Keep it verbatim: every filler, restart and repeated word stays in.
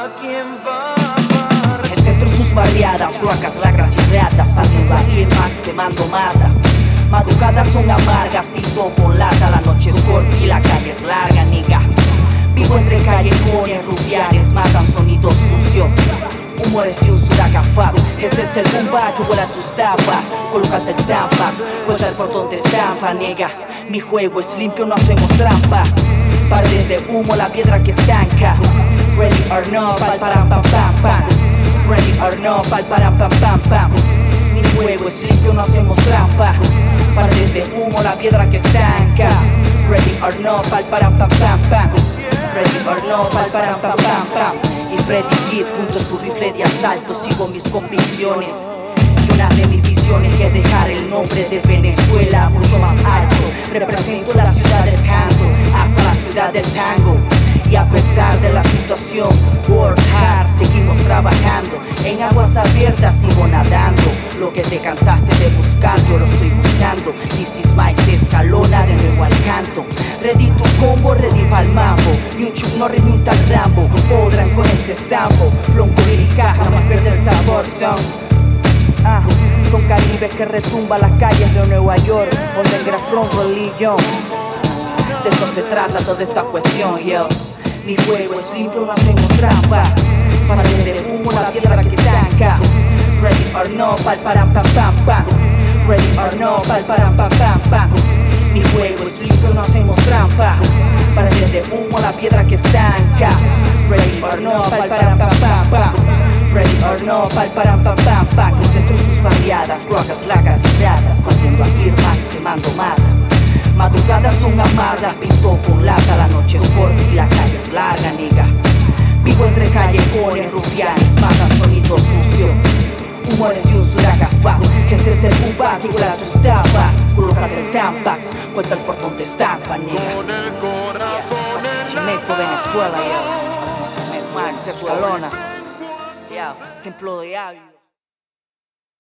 aquí en Bávaro. El centro sus barriadas, cloacas, lacras y ratas, partiendo a Irmax, quemando mata. Madrugadas son amargas, pinto con lata. La noche es corta y la calle es larga, nigga. Vivo entre callejones, rufianes, matan sonido sucio. Humores de un suracafado. Este es el bomba que vuela tus tapas. Colócate el tampax, cuenta el portón de estampa, nega. Mi juego es limpio, no hacemos trampa. Paredes de humo, la piedra que estanca. Ready or not, pal param pam pam pam. Ready or not, pal param pam pam pam. Mi juego es limpio, no hacemos trampa. Paredes de humo, la piedra que estanca. Ready or not, pal param pam pam pam. Ready or not, pal param pam pam pam. Y Freddy Kid junto a su rifle de asalto, sigo mis convicciones. Y una de mis visiones es dejar el nombre de Venezuela mucho más alto. Represento la ciudad del canto hasta la ciudad del tango. Y a pesar de la situación, work hard, seguimos trabajando. En aguas abiertas sigo nadando. Lo que te cansaste de buscar, yo lo estoy buscando. This is my Escalona, de nuevo al canto. Ready tu combo, ready pa'l mambo. Ni un Chuck Norris ni un tal Rambo podrán con este sambo. Flonco lírica, jamás pierde el sabor, son ah, son caribes que retumban las calles de Nueva York. Underground from religion. De eso se trata toda esta cuestión, yo. Mi juego es limpio, no hacemos trampa. Paredes de humo, la piedra que estanca. Ready or no, pal param pam pam pam. Ready or no, pal param pam pam pam. Mi juego es limpio, no hacemos trampa. Paredes de humo, la piedra que estanca. Ready or no, pal param pam pam pam. Ready or no, pal param pam pam pam. El centro sus barriadas, cloacas, lacas y ratas, partiendo a Irmax, quemando mata. Madrugadas son amargas, pinto con lata. La noche es corta y la calle es larga, nigga. Vivo entre callejones, rufianes, matan sonido sucio. Humores de un suracafado. Este es el bomba que vuela tus tapas. Colócate el tampax, cuenta el portón de estampa, nigga. Con el corazón en Cemento Venezuela, yo. Cemento Max Escalona. Yeah, Templo de Ávila.